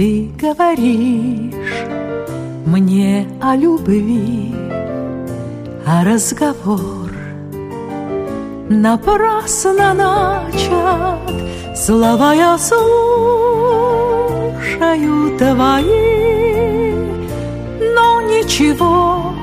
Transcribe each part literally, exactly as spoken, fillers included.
Ты говоришь мне о любви, а разговор напрасно начат. Слова я слушаю твои, но ничего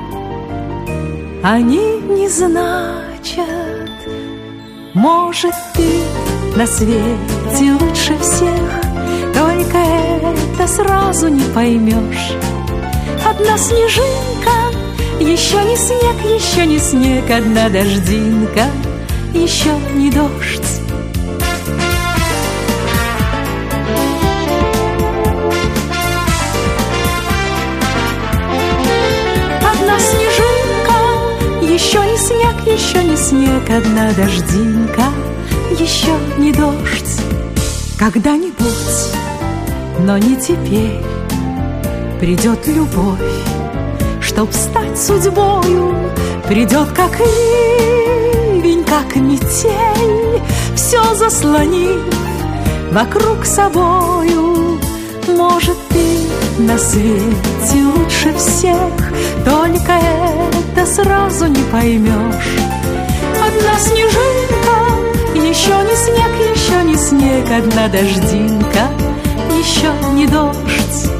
они не значат. Может, ты на свете лучше всех, только это сразу не поймешь. Одна снежинка, еще не снег, еще не снег. Одна дождинка, еще не дождь. Одна снежинка, еще не снег, еще не снег. Одна дождинка, еще не дождь. Когда-нибудь, но не теперь, придет любовь, чтоб стать судьбою. Придет как ливень, как метель, все заслонив вокруг собою. Может, ты на свете лучше всех, только это сразу не поймешь. Одна снежинка, еще не снег, еще не снег. Одна дождинка, еще не дождь.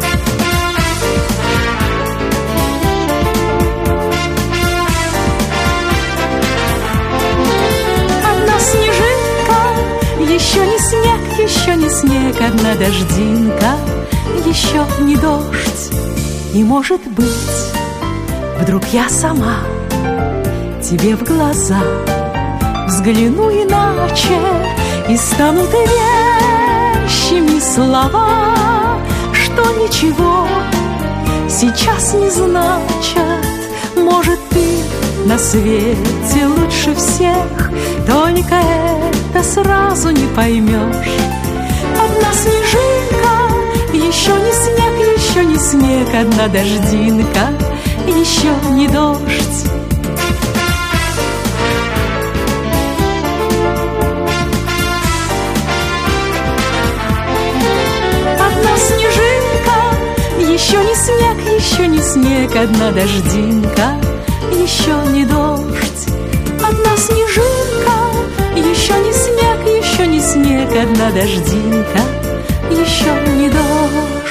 Одна снежинка, еще не снег, еще не снег. Одна дождинка, еще не дождь. И, может быть, вдруг я сама тебе в глаза взгляну иначе, и станут вещими слова, что ничего сейчас не значат. Может, ты на свете лучше всех, только это сразу не поймешь. Одна снежинка, еще не снег, еще не снег. Одна дождинка, еще не дождь. Еще не снег, еще не снег. Одна дождинка, еще не дождь. Одна снежинка, еще не снег, еще не снег. Одна дождинка, еще не дождь.